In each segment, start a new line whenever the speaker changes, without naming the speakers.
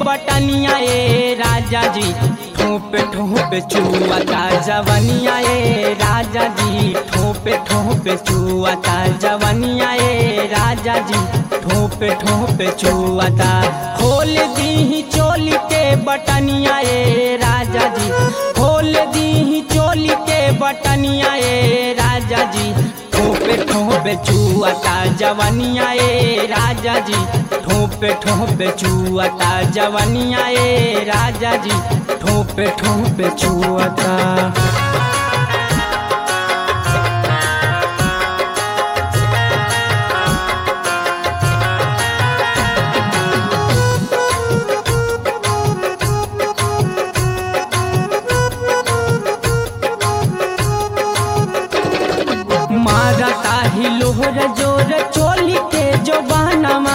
बटनिया ए राजा जी ठोपे ठोपे चुआता जवनिया ए राजा जी ठोपे ठोपे चुआता जवनिया ए राजा जी ठोपे ठोपे चुआता। खोल दी चोली के बटनिया ए राजा जी खोल दी चोली के बटनिया ए राजा जी ठोपे ठोपे चुआता जवनिया ए राजा जी ठोपे ठोपे चुआता जवनिया ए राजा जी ठोपे ठोपे चुआता। मारता ही लोहर जोर चोली के जो बहनमा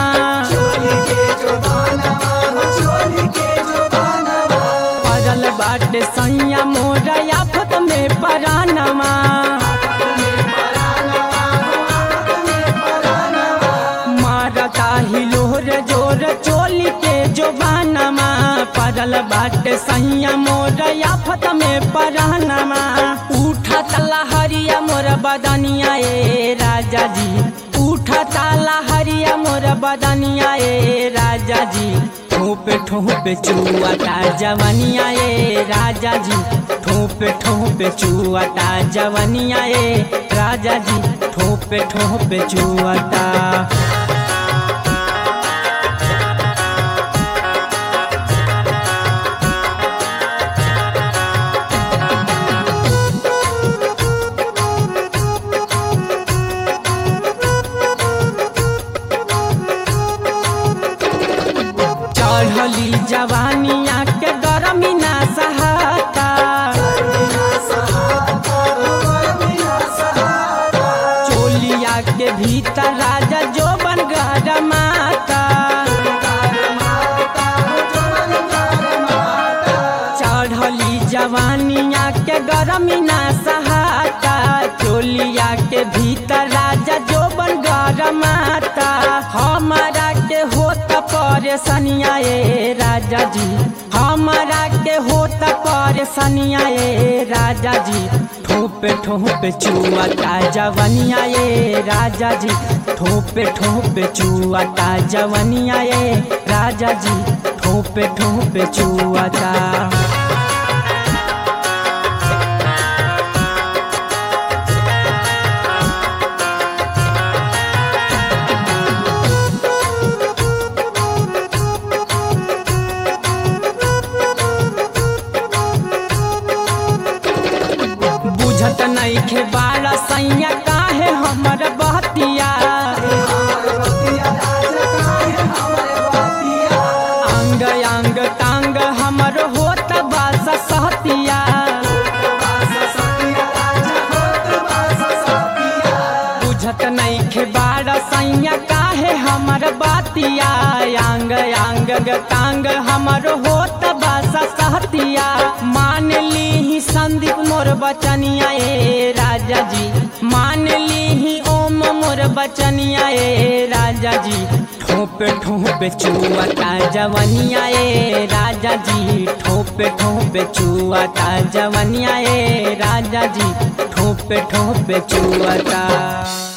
पड़ल बाटे सैया मोरा आफत में परानमा। मारता ही लोहर जोर चोली के जो बहनमा पड़ल बाटे सैया मोरा आफत में परानमा। उठा तला हरिया मोर बदनिया ए राजा जी उठा ताला हरिया मोर बदनिया ए राजा जी ठोपे ठोपे चुआता जवनिया ए राजा जी ठोपे ठोपे चुआता जवनिया ए राजा जी ठोपे ठोपे चुआता। चढ़ली जवानिया के गरमी ना सहाता चोलिया के भीतर राजा जो बन गरमाता। चढ़ली जवानिया के गरमी ना सहाता चोलिया के भीतर राजा जो बन गरमाता। हमारा के होता परेशानिया ए राजा जी हमारा के होता परेशानिया ए राजा जी ठोपे ठोपे चुआता जवनिया ए राजा जी ठोपे ठोपे चुआता जवनिया ए राजा जी ठोपे ठोपे चुआता। बुझत नहीं खे बाड़ा सैया काहे हमर बहतिया अंग अंग तांग हमर होत बास सहतिया। बुझत नहीं खे बाड़ा सैया काहे हमर बातिया अंग अंग तांग हमर होत बास सहतिया। मान ली संदीप मोर बचनिया ए राजा जी मान ली ओम मोर बचनिया ए राजा जी ठोपे ठोपे चुआता जवनिया ए राजा जी ठोपे ठोपे चुआता जवनिया ए राजा जी ठोपे ठोपे चुआता।